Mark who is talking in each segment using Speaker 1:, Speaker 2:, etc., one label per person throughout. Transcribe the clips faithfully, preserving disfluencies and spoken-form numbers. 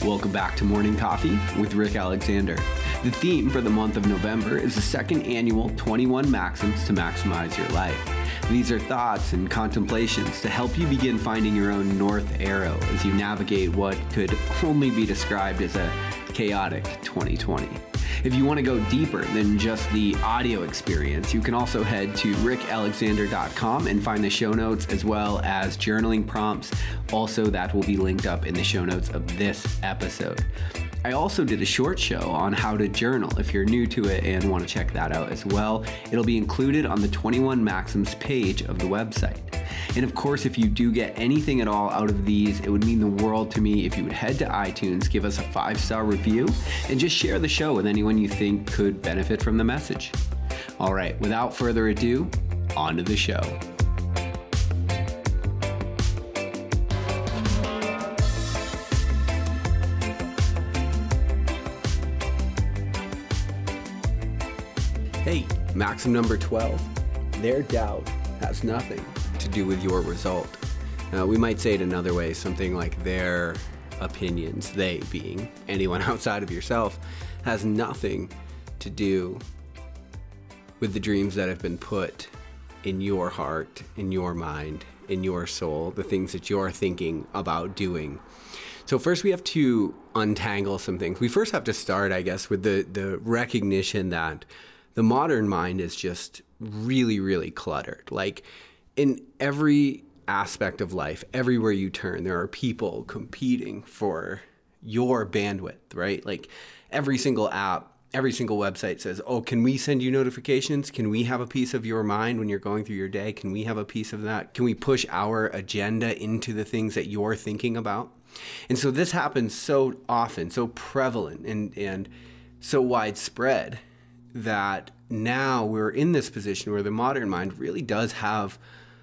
Speaker 1: Welcome back to Morning Coffee with Rick Alexander. The theme for the month of November is the second annual twenty-one Maxims to Maximize Your Life. These are thoughts and contemplations to help you begin finding your own north arrow as you navigate what could only be described as a chaotic twenty twenty. If you want to go deeper than just the audio experience, you can also head to rick alexander dot com and find the show notes as well as journaling prompts. Also, that will be linked up in the show notes of this episode. I also did a short show on how to journal if you're new to it and want to check that out as well. It'll be included on the twenty-one Maxims page of the website. And of course, if you do get anything at all out of these, it would mean the world to me if you would head to iTunes, give us a five-star review, and just share the show with anyone you think could benefit from the message. All right, without further ado, on to the show. Hey, maxim number twelve, their doubt has nothing to do with your result. Uh, we might say it another way, something like their opinions, they being anyone outside of yourself, has nothing to do with the dreams that have been put in your heart, in your mind, in your soul, the things that you're thinking about doing. So first we have to untangle some things. We first have to start, I guess, with the, the recognition that the modern mind is just really, really cluttered. Like, in every aspect of life, everywhere you turn, there are people competing for your bandwidth, right? Like every single app, every single website says, oh, can we send you notifications? Can we have a piece of your mind when you're going through your day? Can we have a piece of that? Can we push our agenda into the things that you're thinking about? And so this happens so often, so prevalent and, and so widespread that now we're in this position where the modern mind really does have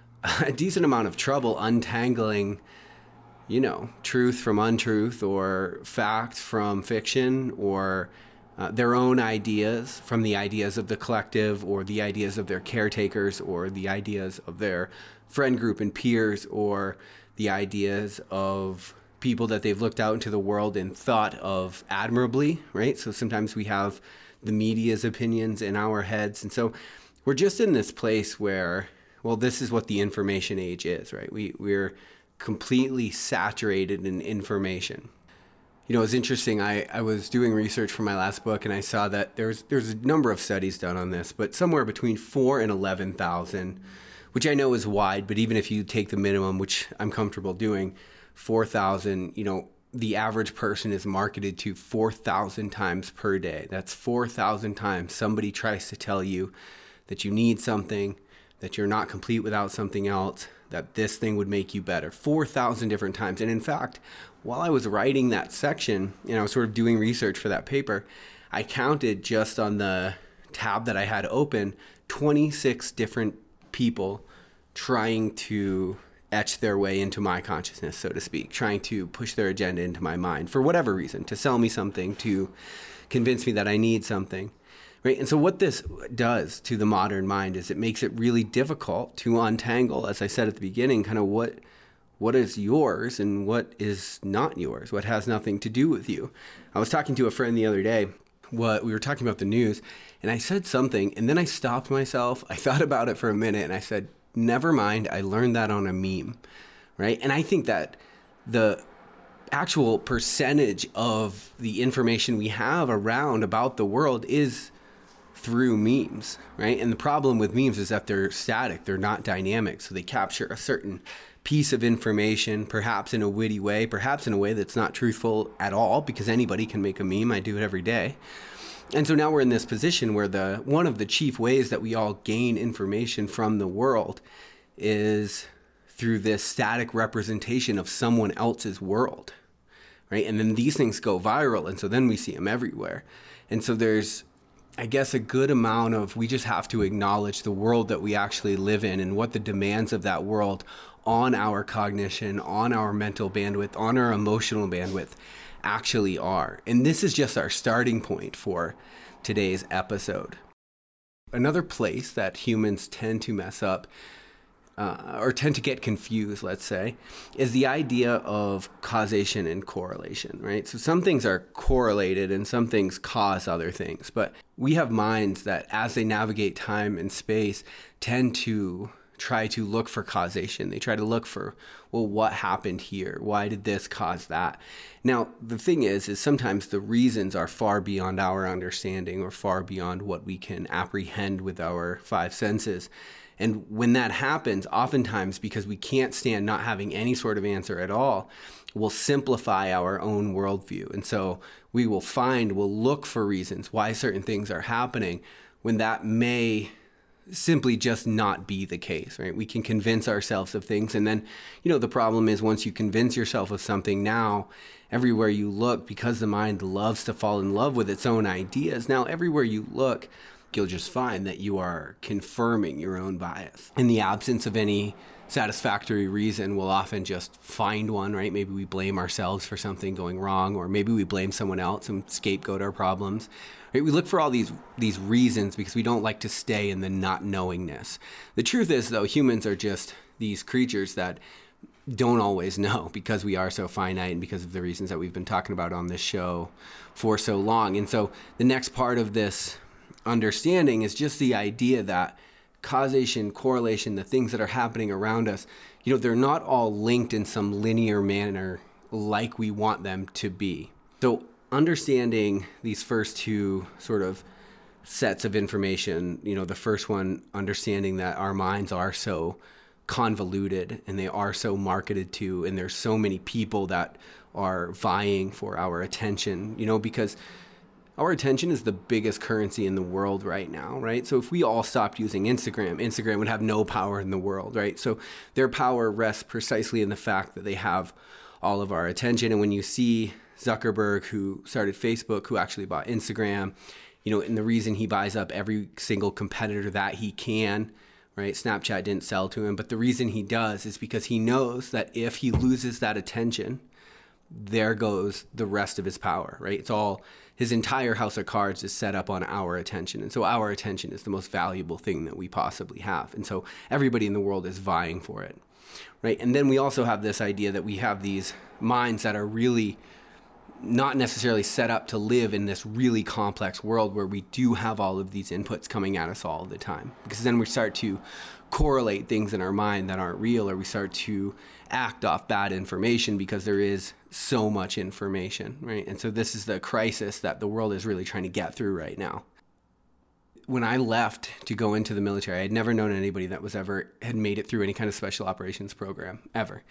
Speaker 1: a decent amount of trouble untangling, you know, truth from untruth, or fact from fiction, or uh, their own ideas from the ideas of the collective, or the ideas of their caretakers, or the ideas of their friend group and peers, or the ideas of people that they've looked out into the world and thought of admirably, right? So sometimes we have the media's opinions in our heads. And so we're just in this place where, well, this is what the information age is, right? We, we're completely saturated in information. You know, it's interesting. I, I was doing research for my last book, and I saw that there's there's a number of studies done on this, but somewhere between four and eleven thousand, which I know is wide, but even if you take the minimum, which I'm comfortable doing, four thousand, you know, the average person is marketed to four thousand times per day. That's four thousand times somebody tries to tell you that you need something, that you're not complete without something else, that this thing would make you better. four thousand different times. And in fact, while I was writing that section, and I was sort of doing research for that paper, I counted just on the tab that I had open, twenty-six different people trying to etch their way into my consciousness, so to speak, trying to push their agenda into my mind for whatever reason, to sell me something, to convince me that I need something. Right. And so what this does to the modern mind is it makes it really difficult to untangle, as I said at the beginning, kind of what what is yours and what is not yours, what has nothing to do with you. I was talking to a friend the other day, what we were talking about the news, and I said something, and then I stopped myself. I thought about it for a minute, and I said, never mind, I learned that on a meme. Right. And I think that the actual percentage of the information we have around about the world is through memes, right? And the problem with memes is that they're static, they're not dynamic. So they capture a certain piece of information, perhaps in a witty way, perhaps in a way that's not truthful at all, because anybody can make a meme. I do it every day. And so now we're in this position where the one of the chief ways that we all gain information from the world is through this static representation of someone else's world, right? And then these things go viral, and so then we see them everywhere. And so there's, I guess, a good amount of, we just have to acknowledge the world that we actually live in and what the demands of that world on our cognition, on our mental bandwidth, on our emotional bandwidth actually are. And this is just our starting point for today's episode. Another place that humans tend to mess up uh, or tend to get confused, let's say, is the idea of causation and correlation, right? So some things are correlated and some things cause other things, but we have minds that as they navigate time and space tend to try to look for causation. They try to look for, well, what happened here? Why did this cause that? Now, the thing is, is sometimes the reasons are far beyond our understanding or far beyond what we can apprehend with our five senses. And when that happens, oftentimes, because we can't stand not having any sort of answer at all, we'll simplify our own worldview. And so we will find, we'll look for reasons why certain things are happening when that may simply just not be the case, right? We can convince ourselves of things. And then, you know, the problem is once you convince yourself of something, now everywhere you look, because the mind loves to fall in love with its own ideas, now everywhere you look, you'll just find that you are confirming your own bias. In the absence of any satisfactory reason, we'll often just find one, right? Maybe we blame ourselves for something going wrong, or maybe we blame someone else and scapegoat our problems. Right? We look for all these these reasons because we don't like to stay in the not knowingness. The truth is, though, humans are just these creatures that don't always know because we are so finite and because of the reasons that we've been talking about on this show for so long. And so the next part of this understanding is just the idea that causation, correlation, the things that are happening around us, you know, they're not all linked in some linear manner like we want them to be. So understanding these first two sort of sets of information, you know, the first one, understanding that our minds are so convoluted and they are so marketed to, and there's so many people that are vying for our attention, you know, because our attention is the biggest currency in the world right now, right? So if we all stopped using Instagram, Instagram would have no power in the world, right? So their power rests precisely in the fact that they have all of our attention. And when you see Zuckerberg, who started Facebook, who actually bought Instagram, you know, and the reason he buys up every single competitor that he can, right? Snapchat didn't sell to him, but the reason he does is because he knows that if he loses that attention, there goes the rest of his power, right? It's all, his entire house of cards is set up on our attention. And so our attention is the most valuable thing that we possibly have. And so everybody in the world is vying for it, right? And then we also have this idea that we have these minds that are really not necessarily set up to live in this really complex world where we do have all of these inputs coming at us all the time. Because then we start to correlate things in our mind that aren't real, or we start to act off bad information because there is so much information, right? And so this is the crisis that the world is really trying to get through right now. When I left to go into the military, I had never known anybody that was ever had made it through any kind of special operations program, ever.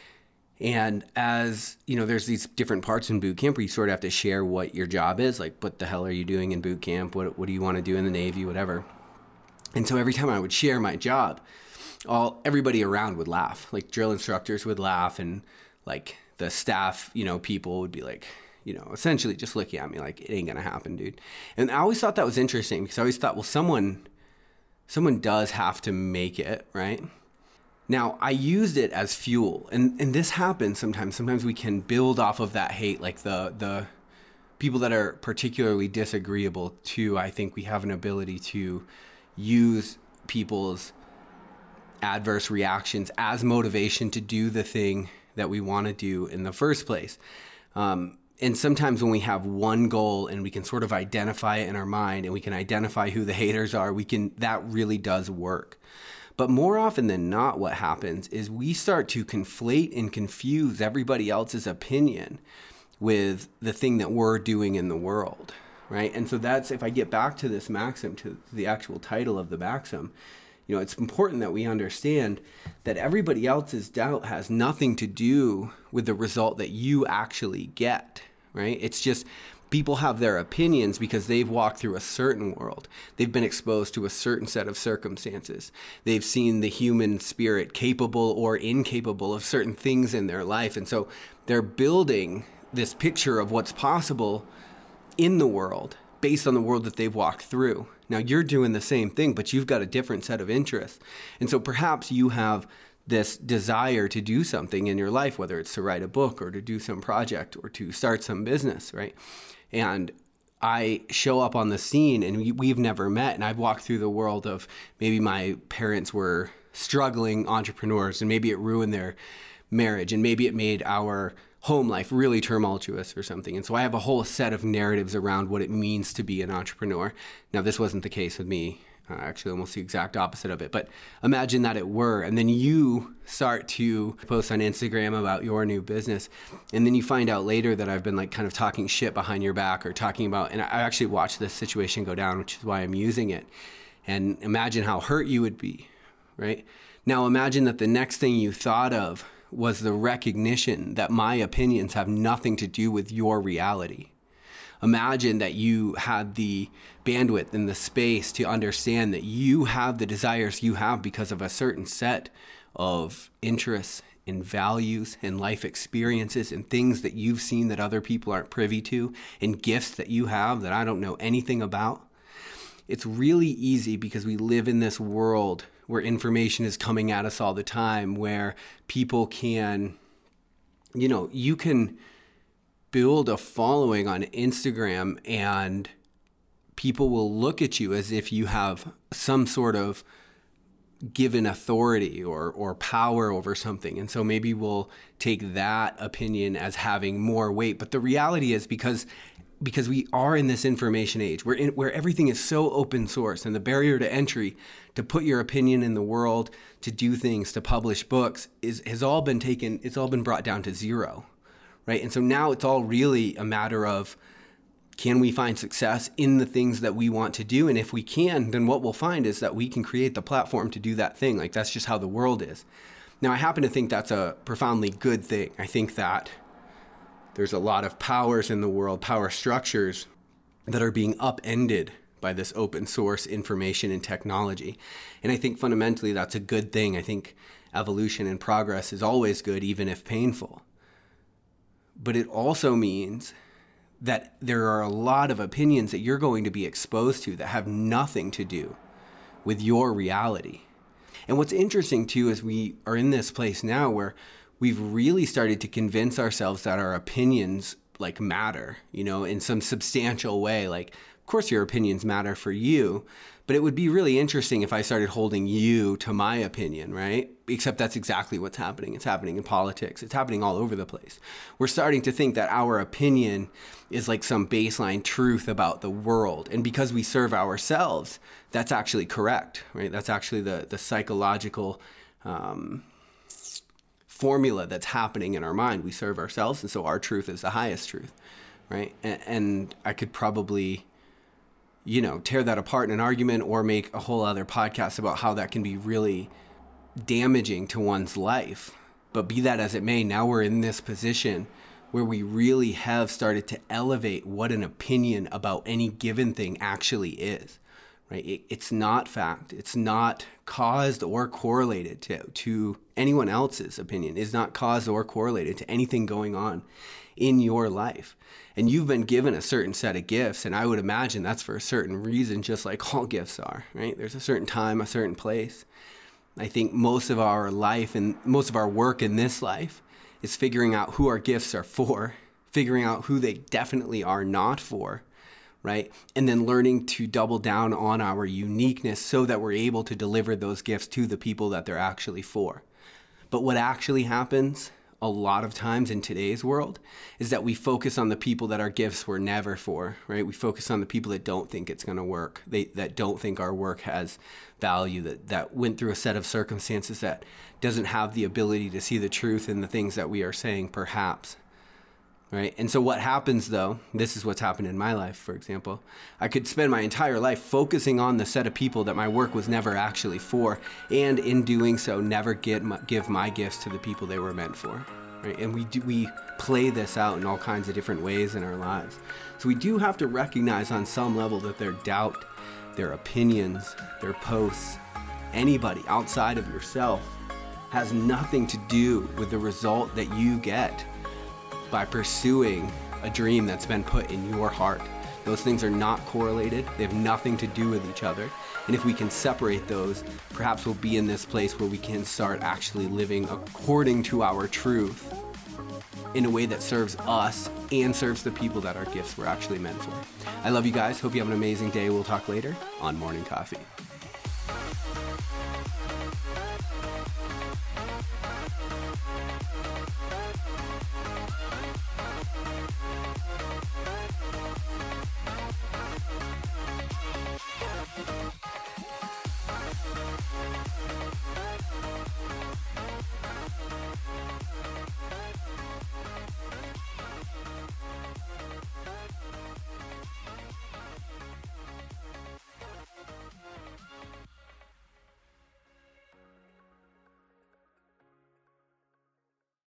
Speaker 1: And as, you know, there's these different parts in boot camp where you sort of have to share what your job is. Like, what the hell are you doing in boot camp? What what do you want to do in the Navy, whatever. And so every time I would share my job, all everybody around would laugh. Like, drill instructors would laugh, and like the staff, you know, people would be like, you know, essentially just looking at me like, it ain't gonna happen, dude. And I always thought that was interesting because I always thought, well, someone, someone does have to make it, right? Now, I used it as fuel, and, and this happens sometimes. Sometimes we can build off of that hate, like the the people that are particularly disagreeable to, I think we have an ability to use people's adverse reactions as motivation to do the thing that we want to do in the first place. Um, and sometimes when we have one goal and we can sort of identify it in our mind and we can identify who the haters are, we can, that really does work. But more often than not, what happens is we start to conflate and confuse everybody else's opinion with the thing that we're doing in the world, right? And so that's, if I get back to this maxim, to the actual title of the maxim, you know, it's important that we understand that everybody else's doubt has nothing to do with the result that you actually get, right? It's just people have their opinions because they've walked through a certain world. They've been exposed to a certain set of circumstances. They've seen the human spirit capable or incapable of certain things in their life. And so they're building this picture of what's possible in the world based on the world that they've walked through. Now, you're doing the same thing, but you've got a different set of interests. And so perhaps you have this desire to do something in your life, whether it's to write a book or to do some project or to start some business, right? And I show up on the scene and we, we've never met, and I've walked through the world of maybe my parents were struggling entrepreneurs, and maybe it ruined their marriage, and maybe it made our home life really tumultuous or something. And so I have a whole set of narratives around what it means to be an entrepreneur. Now, this wasn't the case with me. Uh, actually, almost the exact opposite of it. But imagine that it were. And then you start to post on Instagram about your new business. And then you find out later that I've been like kind of talking shit behind your back or talking about, and I actually watched this situation go down, which is why I'm using it. And imagine how hurt you would be, right? Now imagine that the next thing you thought of was the recognition that my opinions have nothing to do with your reality. Imagine that you had the bandwidth and the space to understand that you have the desires you have because of a certain set of interests and values and life experiences and things that you've seen that other people aren't privy to, and gifts that you have that I don't know anything about. It's really easy because we live in this world where information is coming at us all the time, where people can, you know, you can build a following on Instagram and people will look at you as if you have some sort of given authority or or power over something. And so maybe we'll take that opinion as having more weight. But the reality is because because we are in this information age where, in, where everything is so open source, and the barrier to entry to put your opinion in the world, to do things, to publish books is has all been taken, it's all been brought down to zero, right? And so now it's all really a matter of, can we find success in the things that we want to do? And if we can, then what we'll find is that we can create the platform to do that thing. Like, that's just how the world is. Now, I happen to think that's a profoundly good thing. I think that there's a lot of powers in the world, power structures that are being upended by this open source information and technology. And I think fundamentally that's a good thing. I think evolution and progress is always good, even if painful. But it also means that there are a lot of opinions that you're going to be exposed to that have nothing to do with your reality. And what's interesting too is we are in this place now where we've really started to convince ourselves that our opinions like matter, you know, in some substantial way. Like, of course your opinions matter for you, but it would be really interesting if I started holding you to my opinion, right? Except that's exactly what's happening. It's happening in politics. It's happening all over the place. We're starting to think that our opinion is like some baseline truth about the world. And because we serve ourselves, that's actually correct, right? That's actually the, the psychological um, formula that's happening in our mind. We serve ourselves, and so our truth is the highest truth, right? And, and I could probably, you know, tear that apart in an argument or make a whole other podcast about how that can be really damaging to one's life. But be that as it may, now we're in this position where we really have started to elevate what an opinion about any given thing actually is, right? It, it's not fact. It's not caused or correlated to, to anyone else's opinion. It's not caused or correlated to anything going on in your life. And you've been given a certain set of gifts, and I would imagine that's for a certain reason, just like all gifts are, right? There's a certain time, a certain place. I think most of our life and most of our work in this life is figuring out who our gifts are for, figuring out who they definitely are not for, right? And then learning to double down on our uniqueness so that we're able to deliver those gifts to the people that they're actually for. But what actually happens a lot of times in today's world is that we focus on the people that our gifts were never for, right? We focus on the people that don't think it's going to work, they, that don't think our work has value, that, that went through a set of circumstances that doesn't have the ability to see the truth in the things that we are saying, perhaps. Right? And so what happens though, this is what's happened in my life, for example. I could spend my entire life focusing on the set of people that my work was never actually for, and in doing so, never get my, give my gifts to the people they were meant for. Right? And we do, we play this out in all kinds of different ways in our lives. So we do have to recognize on some level that their doubt, their opinions, their posts, anybody outside of yourself has nothing to do with the result that you get by pursuing a dream that's been put in your heart. Those things are not correlated. They have nothing to do with each other. And if we can separate those, perhaps we'll be in this place where we can start actually living according to our truth in a way that serves us and serves the people that our gifts were actually meant for. I love you guys. Hope you have an amazing day. We'll talk later on Morning Coffee.